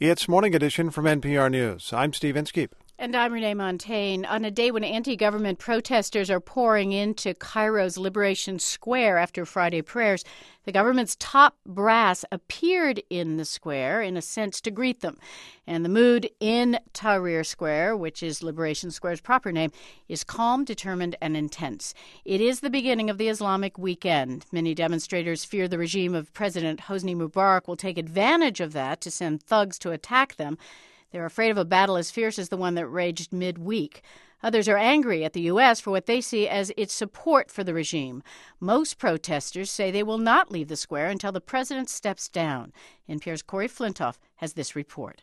It's Morning Edition from NPR News. I'm Steve Inskeep. And I'm Renee Montagne. On a day when anti-government protesters are pouring into Cairo's Liberation Square after Friday prayers, the government's top brass appeared in the square, in a sense, to greet them. And the mood in Tahrir Square, which is Liberation Square's proper name, is calm, determined, and intense. It is the beginning of the Islamic weekend. Many demonstrators fear the regime of President Hosni Mubarak will take advantage of that to send thugs to attack them. They're afraid of a battle as fierce as the one that raged midweek. Others are angry at the U.S. for what they see as its support for the regime. Most protesters say they will not leave the square until the president steps down. NPR's Corey Flintoff has this report.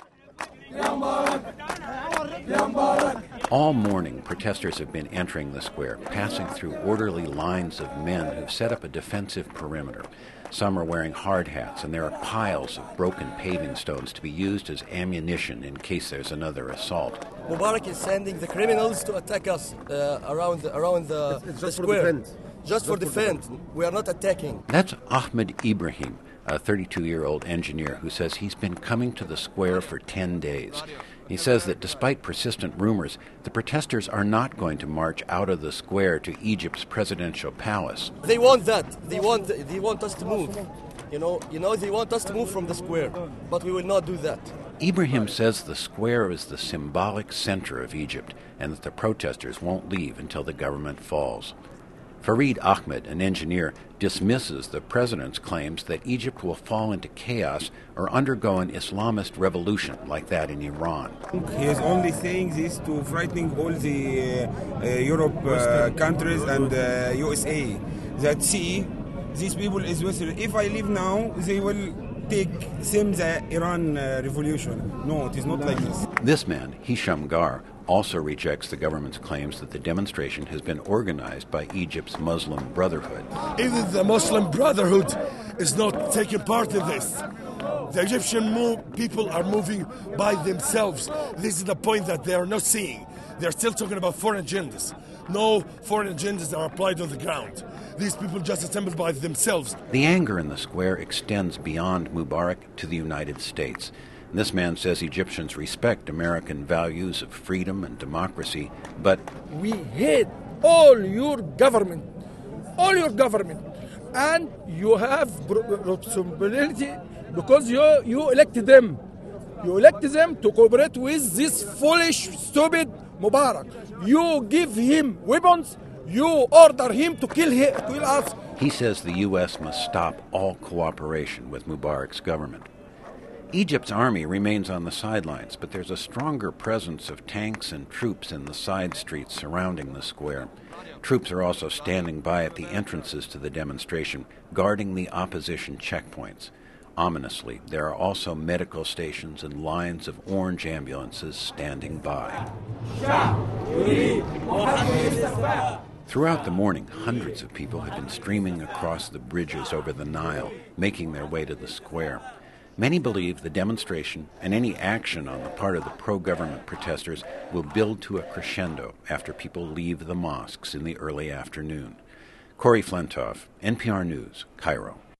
All morning, protesters have been entering the square, passing through orderly lines of men who've set up a defensive perimeter. Some are wearing hard hats, and there are piles of broken paving stones to be used as ammunition in case there's another assault. Mubarak is sending the criminals to attack us around the square. Just for defense. We are not attacking. That's Ahmed Ibrahim, a 32-year-old engineer who says he's been coming to the square for 10 days. He says that despite persistent rumors, the protesters are not going to march out of the square to Egypt's presidential palace. They want that. They want us to move. You know, they want us to move from the square, but we will not do that. Ibrahim says the square is the symbolic center of Egypt and that the protesters won't leave until the government falls. Farid Ahmed, an engineer, dismisses the president's claims that Egypt will fall into chaos or undergo an Islamist revolution like that in Iran. He is only saying this to frightening all the Europe countries and USA. That see, these people is with. If I leave now, they will take same the Iran revolution. No, it is not like this. This man, Hisham Gar, also rejects the government's claims that the demonstration has been organized by Egypt's Muslim Brotherhood. Even the Muslim Brotherhood is not taking part in this. The Egyptian people are moving by themselves. This is the point that they are not seeing. They're still talking about foreign agendas. No foreign agendas are applied on the ground. These people just assembled by themselves. The anger in the square extends beyond Mubarak to the United States. This man says Egyptians respect American values of freedom and democracy, but we hate all your government, and you have responsibility because you elected them. You elected them to cooperate with this foolish, stupid Mubarak. You give him weapons, you order him to kill us. He says the U.S. must stop all cooperation with Mubarak's government. Egypt's army remains on the sidelines, but there's a stronger presence of tanks and troops in the side streets surrounding the square. Troops are also standing by at the entrances to the demonstration, guarding the opposition checkpoints. Ominously, there are also medical stations and lines of orange ambulances standing by. Throughout the morning, hundreds of people have been streaming across the bridges over the Nile, making their way to the square. Many believe the demonstration and any action on the part of the pro-government protesters will build to a crescendo after people leave the mosques in the early afternoon. Corey Flintoff, NPR News, Cairo.